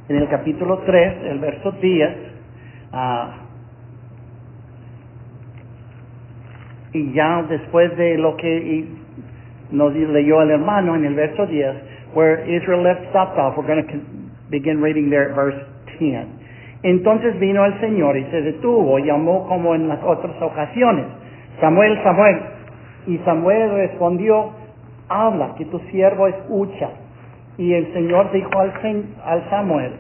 en el capítulo 3, el verso 10, y ya después de lo que nos leyó el hermano en el verso 10, where Israel left stopped off, we're going to begin reading there at verse 10. Entonces vino el Señor y se detuvo, y llamó como en las otras ocasiones: Samuel, Samuel. Y Samuel respondió: habla, que tu siervo escucha. Y el Señor dijo al Samuel,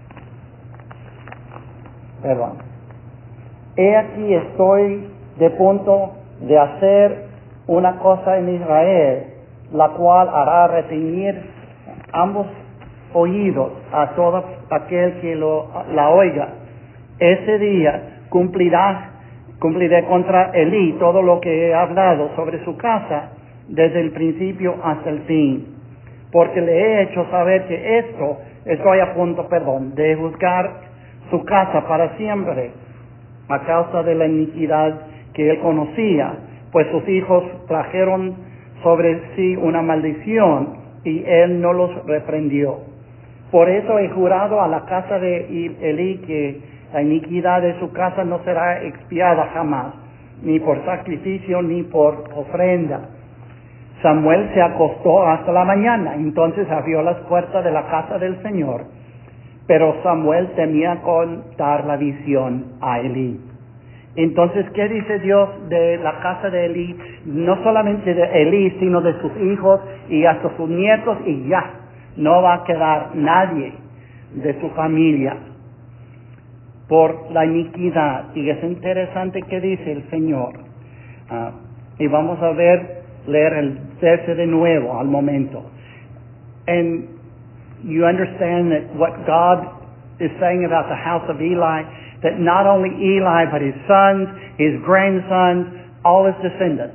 he aquí estoy de punto de hacer una cosa en Israel, la cual hará retener ambos oídos a todo aquel que la oiga. Ese día cumpliré contra Elí todo lo que he hablado sobre su casa desde el principio hasta el fin, porque le he hecho saber que estoy a punto, de juzgar su casa para siempre, a causa de la iniquidad que él conocía, pues sus hijos trajeron sobre sí una maldición y él no los reprendió. Por eso he jurado a la casa de Elí que la iniquidad de su casa no será expiada jamás, ni por sacrificio ni por ofrenda. Samuel se acostó hasta la mañana, entonces abrió las puertas de la casa del Señor, pero Samuel temía contar la visión a Elí. Entonces, ¿qué dice Dios de la casa de Elí? No solamente de Elí, sino de sus hijos y hasta sus nietos, y ya no va a quedar nadie de su familia por la iniquidad. Y es interesante que dice el Señor. Y vamos a leer el verso de nuevo al momento. And you understand that what God is saying about the house of Eli, that not only Eli, but his sons, his grandsons, all his descendants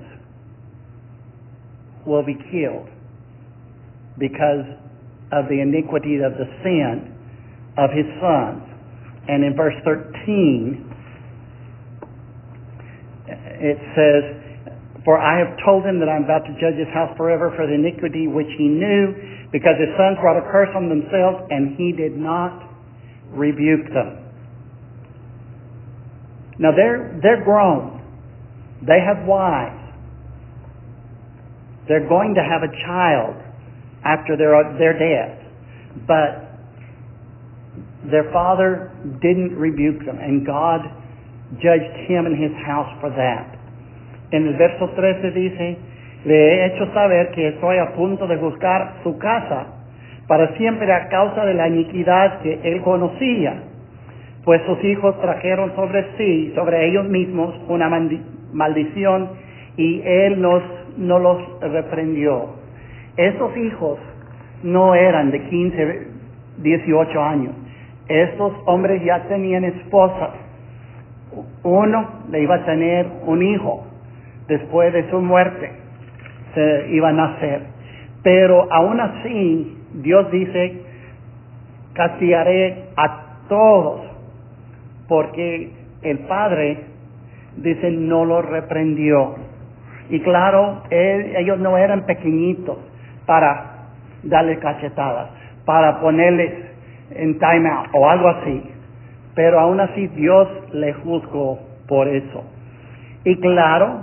will be killed because of the iniquity of the sin of his sons. And in verse 13, it says, for I have told him that I am about to judge his house forever for the iniquity which he knew, because his sons brought a curse on themselves, and he did not rebuke them. Now they're grown. They have wives. They're going to have a child after they're dead. But their father didn't rebuke them, and God judged him and his house for that. En el verso 13 dice, le he hecho saber que estoy a punto de juzgar su casa para siempre a causa de la iniquidad que él conocía, pues sus hijos trajeron sobre ellos mismos una maldición, y él no los reprendió. Estos hijos no eran de 15, 18 años. Estos hombres ya tenían esposas. Uno le iba a tener un hijo después de su muerte, se iba a nacer. Pero aún así, Dios dice, castigaré a todos, porque el padre, dice, no los reprendió. Y claro, ellos no eran pequeñitos para darles cachetadas, para ponerles en time out o algo así. Pero aún así Dios le juzgó por eso. Y claro,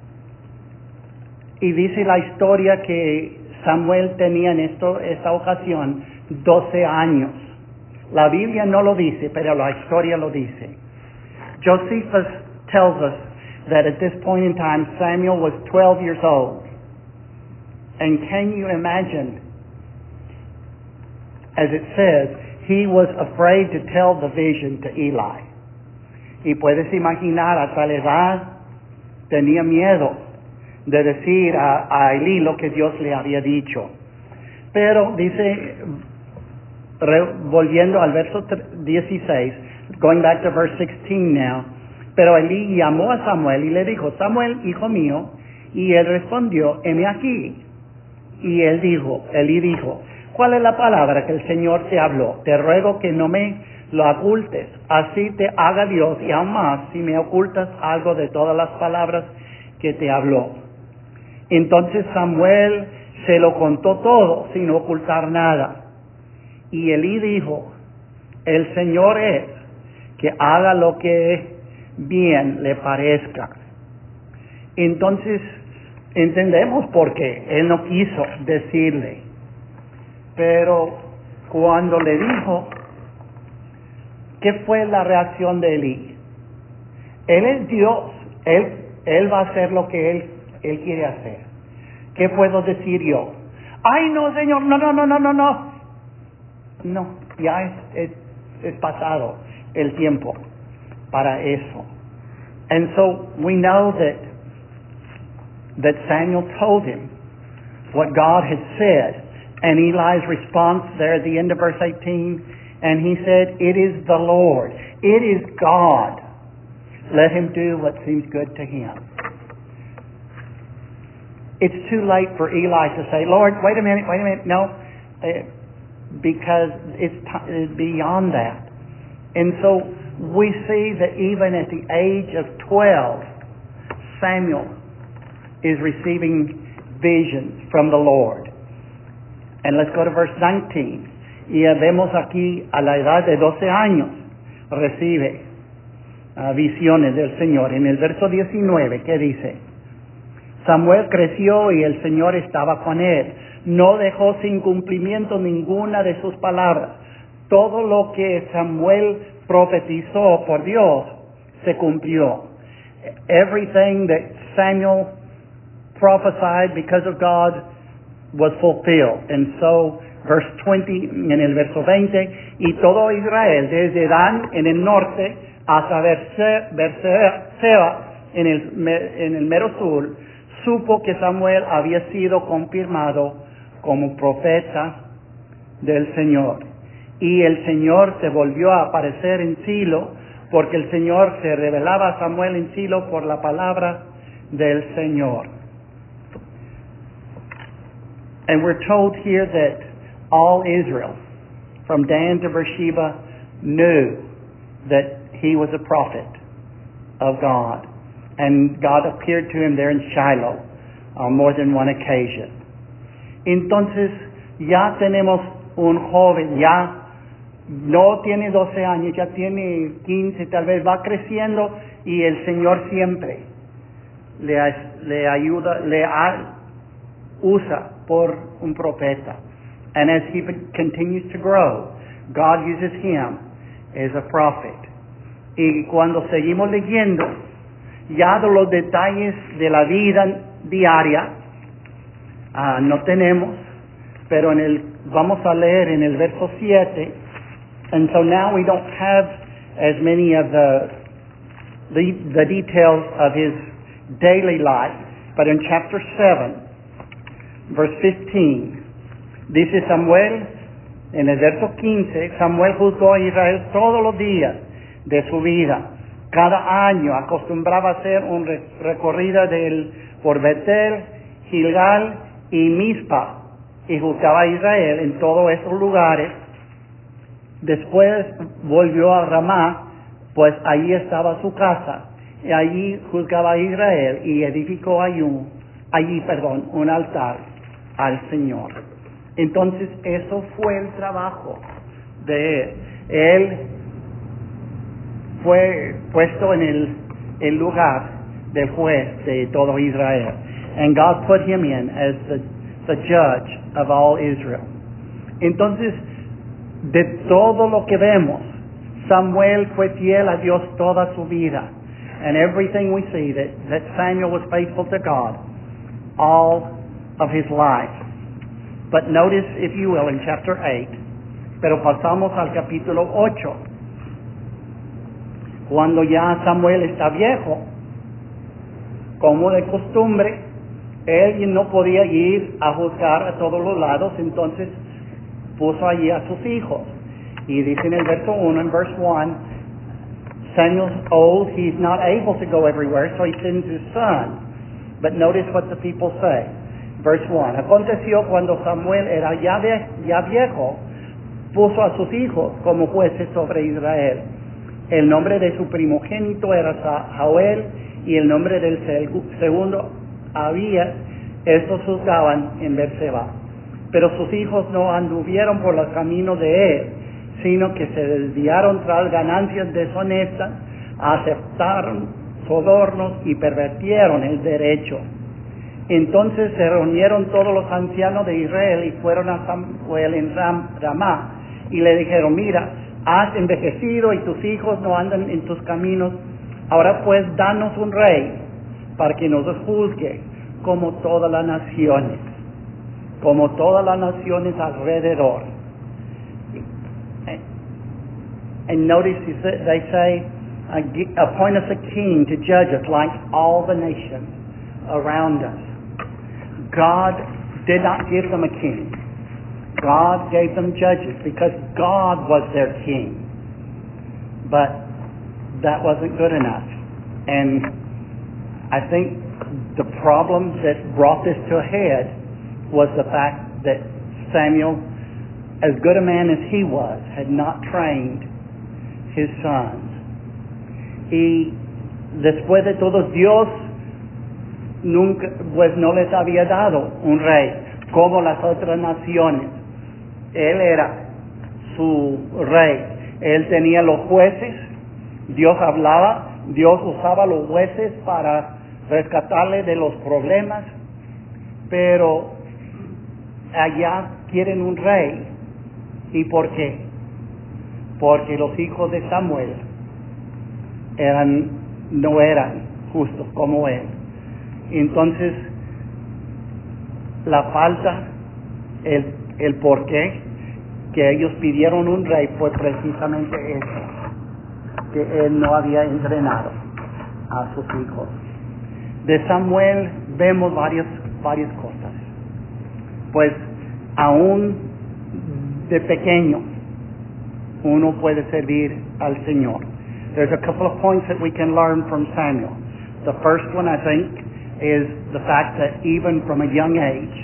y dice la historia que Samuel tenía en esta ocasión 12 años. La Biblia no lo dice, pero la historia lo dice. Josephus tells us that at this point in time Samuel was 12 years old. And can you imagine, as it says, he was afraid to tell the vision to Eli. Y puedes imaginar, a tal edad tenía miedo de decir a Elí lo que Dios le había dicho. Pero dice, volviendo al verso 16, going back to verse 16 now, pero Elí llamó a Samuel y le dijo, Samuel, hijo mío, y él respondió, heme aquí. Y Elí dijo, ¿cuál es la palabra que el Señor te habló? Te ruego que no me lo ocultes, así te haga Dios, y aún más si me ocultas algo de todas las palabras que te habló. Entonces Samuel se lo contó todo sin ocultar nada. Y Elí dijo, el Señor es que haga lo que bien le parezca. Entonces, entendemos por qué Él no quiso decirle. Pero cuando le dijo, ¿qué fue la reacción de Elí? Él es Dios. Él va a hacer lo que Él quiere hacer. ¿Qué puedo decir yo? Ay, no, Señor, no. No, ya es pasado el tiempo para eso. And so we know that Samuel told him what God had said. And Eli's response there at the end of verse 18, and he said, it is the Lord. It is God. Let him do what seems good to him. It's too late for Eli to say, Lord, wait a minute. No, because it's beyond that. And so we see that even at the age of 12, Samuel is receiving visions from the Lord. And let's go to verse 19. Y vemos aquí a la edad de 12 años recibe visiones del Señor. En el verso 19, ¿qué dice? Samuel creció y el Señor estaba con él. No dejó sin cumplimiento ninguna de sus palabras. Todo lo que Samuel profetizó por Dios se cumplió. Everything that Samuel prophesied because of God was fulfilled. And so, verse 20, en el verso 20, y todo Israel, desde Dan en el norte hasta Berseba en el mero sur, supo que Samuel había sido confirmado como profeta del Señor. Y el Señor se volvió a aparecer en Silo, porque el Señor se revelaba a Samuel en Silo por la palabra del Señor. And we're told here that all Israel, from Dan to Beersheba, knew that he was a prophet of God. And God appeared to him there in Shiloh on more than one occasion. Entonces, ya tenemos un joven, ya no tiene 12 años, ya tiene 15, tal vez va creciendo, y el Señor siempre le ayuda, usa por un profeta. And as he continues to grow, God uses him as a prophet. Y cuando seguimos leyendo, ya de los detalles de la vida diaria, no tenemos, pero vamos a leer en el verso 7, and so now we don't have as many of the details of his daily life, but in chapter 7, verse 15, dice Samuel, en el verso 15, Samuel juzgó a Israel todos los días de su vida. Cada año acostumbraba a hacer un recorrido por Betel, Gilgal y Mizpa, y juzgaba a Israel en todos esos lugares. Después volvió a Ramá, pues allí estaba su casa, y allí juzgaba a Israel y edificó un altar al Señor. Entonces eso fue el trabajo de él. Él fue puesto en el lugar del juez de todo Israel. And God put him in as the judge of all Israel. Entonces, de todo lo que vemos, Samuel fue fiel a Dios toda su vida. And everything we see that Samuel was faithful to God all of his life. But notice, if you will, in chapter 8, pero pasamos al capítulo 8, cuando ya Samuel está viejo, como de costumbre, él no podía ir a juzgar a todos los lados, entonces puso allí a sus hijos. Y dice en el verso 1, en verse 1, Samuel's old, he's not able to go everywhere, so he sends his son. But notice what the people say. Verse 1, aconteció cuando Samuel era ya viejo, puso a sus hijos como jueces sobre Israel. El nombre de su primogénito era Joel, y el nombre del segundo Abías. Estos juzgaban en Berseba. Pero sus hijos no anduvieron por los caminos de él, sino que se desviaron tras ganancias deshonestas, aceptaron sobornos y pervirtieron el derecho. Entonces se reunieron todos los ancianos de Israel y fueron a Samuel en Ramá y le dijeron: mira, has envejecido y tus hijos no andan en tus caminos. Ahora pues danos un rey para que nos juzgue como todas las naciones alrededor. And notice they say, appoint us a king to judge us like all the nations around us. God did not give them a king. God gave them judges because God was their king. But that wasn't good enough. And I think the problem that brought this to a head was the fact that Samuel, as good a man as he was, had not trained his sons. Y después de todo, Dios nunca, pues no les había dado un rey como las otras naciones. Él era su rey. Él tenía los jueces. Dios hablaba. Dios usaba los jueces para rescatarle de los problemas. Pero allá quieren un rey. ¿Y por qué? Porque los hijos de Samuel no eran justos como él. Entonces, la falta, el por qué que ellos pidieron un rey fue precisamente eso, que él no había entrenado a sus hijos. De Samuel vemos varias cosas. Pues aún de pequeño uno puede servir al Señor. There's a couple of points that we can learn from Samuel. The first one, I think, is the fact that even from a young age,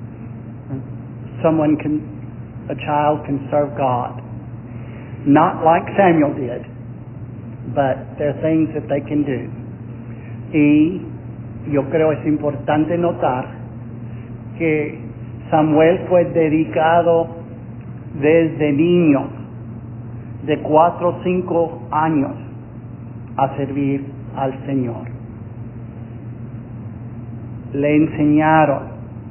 a child can serve God. Not like Samuel did, but there are things that they can do. Y yo creo es importante notar que Samuel fue dedicado desde niño, de 4 o 5 años, a servir al Señor. Le enseñaron,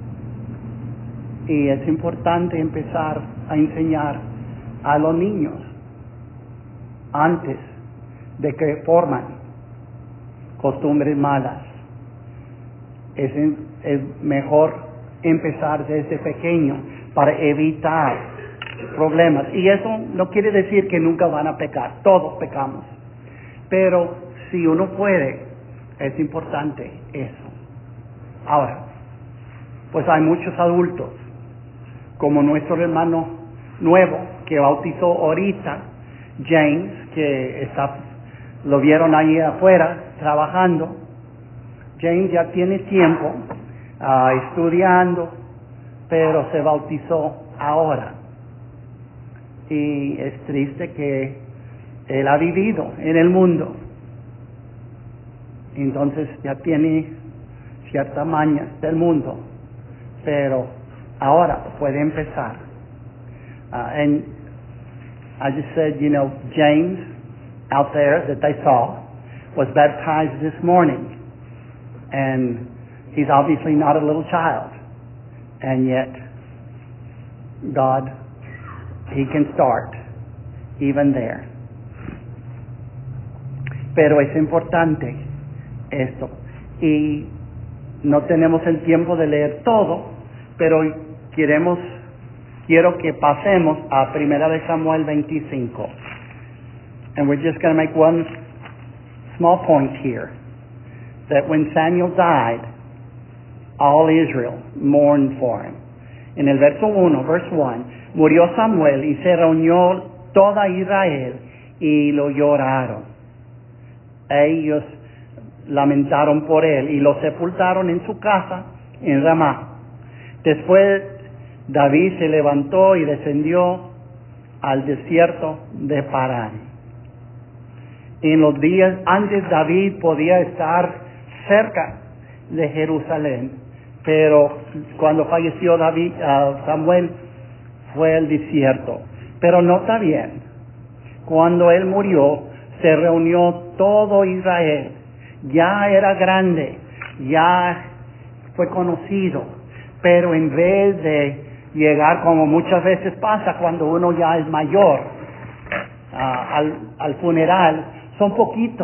y es importante empezar a enseñar a los niños antes de que forman costumbres malas. Es mejor empezar desde pequeño para evitar problemas. Y eso no quiere decir que nunca van a pecar, todos pecamos. Pero si uno puede, es importante eso. Ahora, pues hay muchos adultos, como nuestro hermano nuevo que bautizó ahorita, James, que lo vieron ahí afuera trabajando. James ya tiene tiempo estudiando, pero se bautizó ahora. Y es triste que él ha vivido en el mundo, entonces ya tiene cierta maña del mundo, pero ahora puede empezar. And I just said, James out there that they saw was baptized this morning, and he's obviously not a little child, and yet God, He can start even there. Pero es importante esto, y no tenemos el tiempo de leer todo, pero quiero que pasemos a 1 Samuel 25. And we're just going to make one small point here, that when Samuel died, all Israel mourned for him. En el verse 1, murió Samuel y se reunió toda Israel y lo lloraron. Ellos lamentaron por él y lo sepultaron en su casa en Ramá. Después David se levantó y descendió al desierto de Parán. En los días antes David podía estar cerca de Jerusalén, pero cuando falleció Samuel fue al desierto. Pero nota bien, Cuando él murió, se reunió todo Israel. Ya era grande, ya fue conocido, pero en vez de llegar, como muchas veces pasa cuando uno ya es mayor, al funeral, son poquitos,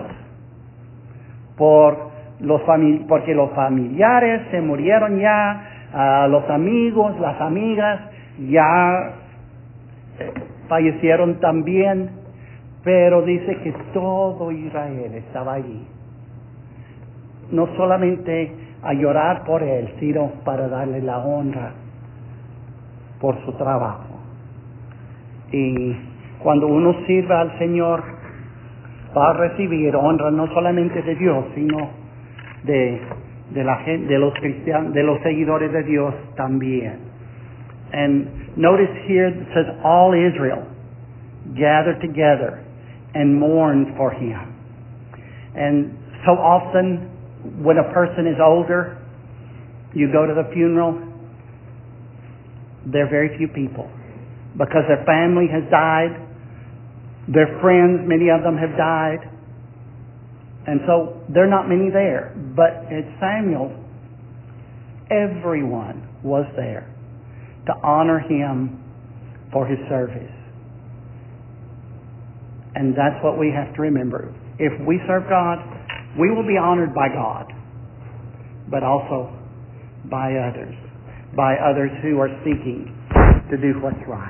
porque los familiares se murieron ya, los amigos, las amigas ya fallecieron también, pero dice que todo Israel estaba allí, no solamente a llorar por él, sino para darle la honra por su trabajo. Y cuando uno sirva al Señor, va a recibir honra no solamente de Dios, sino de la gente, de los cristianos, de los seguidores de Dios también. And notice here it says all Israel gathered together and mourned for him. And so often when a person is older, you go to the funeral, there are very few people because their family has died, their friends, many of them have died, and so there are not many there. But at Samuel, everyone was there to honor him for his service. And that's what we have to remember. If we serve God, we will be honored by God, but also by others who are seeking to do what's right.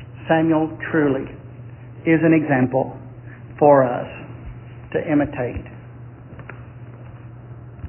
Samuel truly is an example for us to imitate.